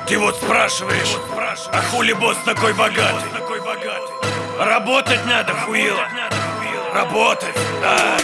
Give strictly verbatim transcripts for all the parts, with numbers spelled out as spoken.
Ты вот спрашиваешь, а хули босс такой богатый? Работать надо, хуило. Работать, да.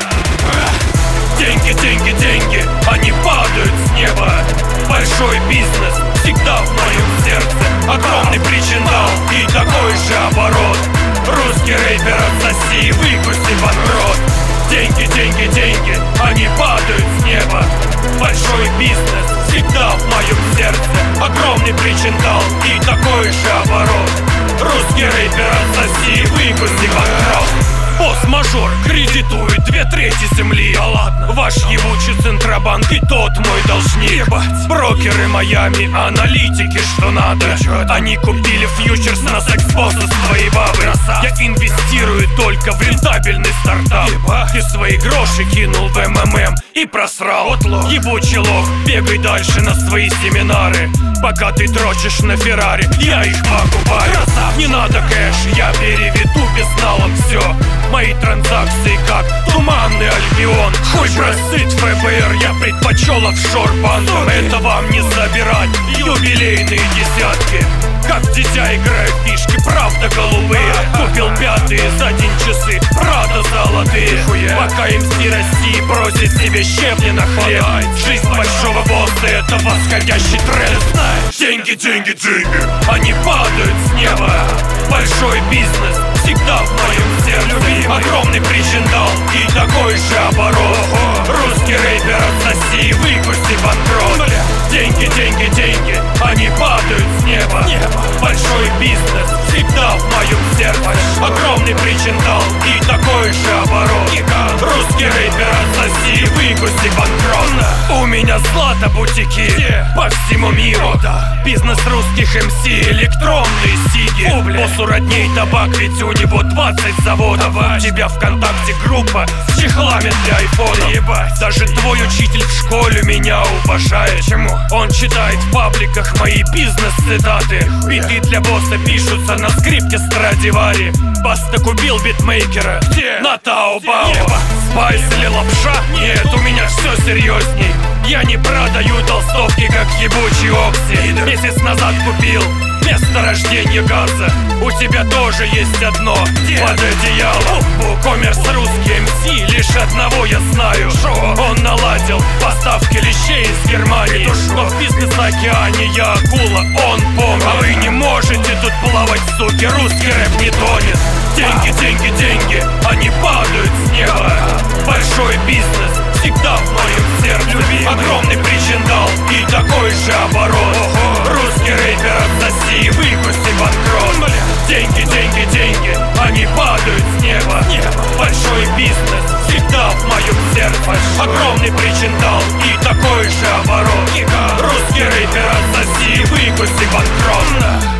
Деньги, деньги, деньги, они падают с неба. Большой бизнес всегда в моем сердце. Огромный причиндал и такой же оборот. Русский рэпер отсоси, выкуси банкрот. Деньги, деньги, деньги, они падают с неба. Большой бизнес всегда в моем сердце. Огромный причиндал и такой же оборот. Русский рэпер отсоси, выкуси банкрот. Босс-мажор кредитует две трети земли. Да ладно. Ваш ебучий Центробанк и тот мой должник. Ебать. Брокеры Майами, аналитики, что надо. Они купили фьючерс на секс-босса с твоей бабы. Красав. Я инвестирую только в рентабельный стартап. Ебать. Ты свои гроши кинул в эм эм эм и просрал. Вот лох. Ебучий лох, бегай дальше на свои семинары. Пока ты дрочишь на Феррари, я их покупаю. Красав. Не надо кэш, я переведу безналом все. Мои транзакции как туманный Альбион. Хуй просыть эф бэ эр, я предпочел офшор банкам. Это вам не забирать юбилейные десятки. Как дитя играют фишки, правда голубые. Купил пятые за день часы, правда золотые. Пока эм си России бросит себе щепни на хлеб. Жизнь большого босса — это восходящий тренд. Деньги, деньги, деньги, они падают с неба. Большой бизнес всегда в моем сердце. Огромный причиндал и такой же оборот. Русский рэпер отсоси, выкуси банкрот. Деньги, деньги, деньги, они падают с неба. Большой бизнес всегда в моем сердце. Огромный причиндал и такой же оборот. Русский рэпер отсоси, выкуси банкрот. У меня злато бутики по всему миру. Бизнес русских эм си, электронные сиги. Боссу родней табак, ведь у него двадцать заводов. У тебя ВКонтакте группа с чехлами для айфона. Ебать. Даже твой учитель в школе меня уважает. Чему? Он читает в пабликах мои бизнес-цитаты. Биты для босса пишутся на скрипке Страдивари. Баста купил битмейкера. Где? На Таобао. Спайс или лапша? Нет, у меня все серьезней. Я не продаю толстовки, как ебучий Окси. Месяц назад купил место рождения газа. У тебя тоже есть одно под одеялом. Коммерс русский эм си, лишь одного я знаю. Он наладил поставки лещей из Германии. Но в бизнес-океане я акула, он помнит. А вы не можете тут плавать, суки, русский рэп не тонет. Деньги, деньги, деньги, они падают с неба. Большой бизнес всегда в моем сердце. Огромный причиндал и такой же оборот. Русский рэпер отсоси, выкуси банкрот. Деньги, деньги, деньги, они падают с неба. Большой бизнес всегда в моем сердце. Огромный причиндал и такой же оборот. Русский рэпер отсоси, выкуси банкрот.